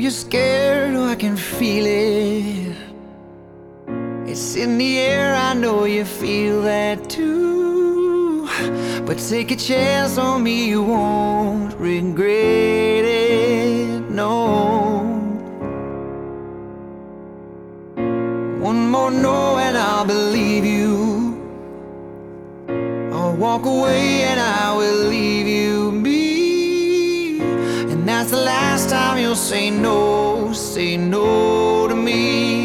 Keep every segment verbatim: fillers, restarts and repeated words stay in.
you're scared, oh, I can feel it. It's in the air, I know you feel that too. But take a chance on me, you won't regret it, no. One more no and I'll believe you. I'll walk away and I will leave you be. And that's the last time you'll say no, say no to me.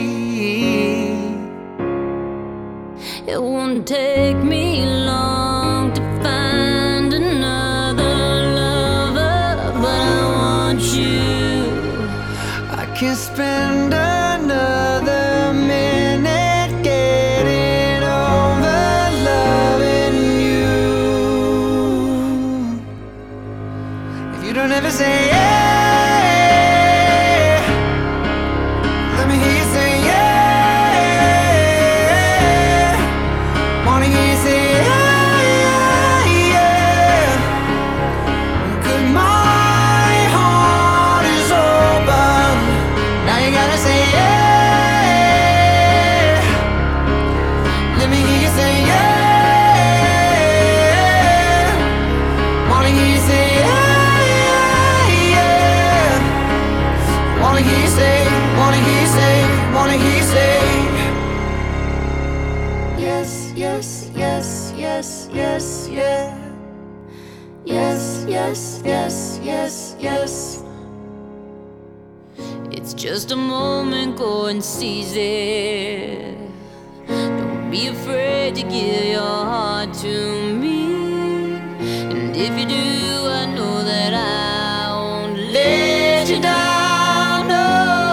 It won't take me long to find another lover, but I want you. I can't spend another minute getting over loving you. If you don't ever say yeah, let me hear you say yeah. Wanna hear you say yeah, yeah. 'Cause my heart is open. Now you gotta say yeah. Let me hear you say yeah. Wanna hear you say yeah, yeah. Wanna hear you say, wanna hear you say, wanna hear you say yes, yes, yes, yes, yes, yeah. Yes, yes, yes, yes, yes. It's just a moment, go and seize it. Don't be afraid to give your heart to me. And if you do, I know that I won't let you down, no.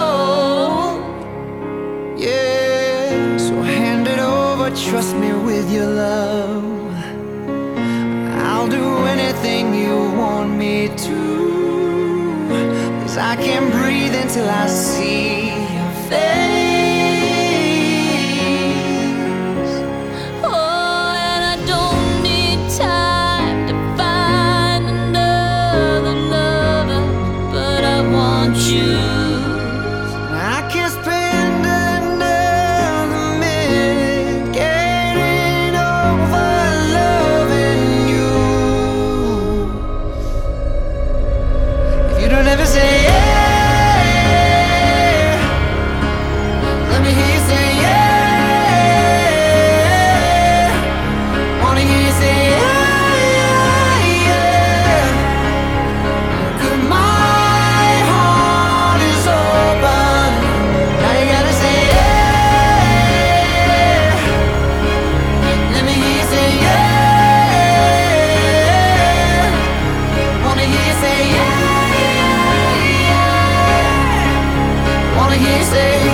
Yeah, so hand it over, trust me with your love. I'll do anything you want me to. 'Cause I can't breathe until I see your face. Oh, and I don't need time to find another lover, but I want you. I can't spend another minute getting over loving you. If you don't ever say yeah, let me hear you say yeah. Wanna hear you say yeah, yeah. 'Cause my heart is open. Now you gotta say yeah. Let me hear you say yeah. Wanna hear you say yeah, yeah. Wanna hear you say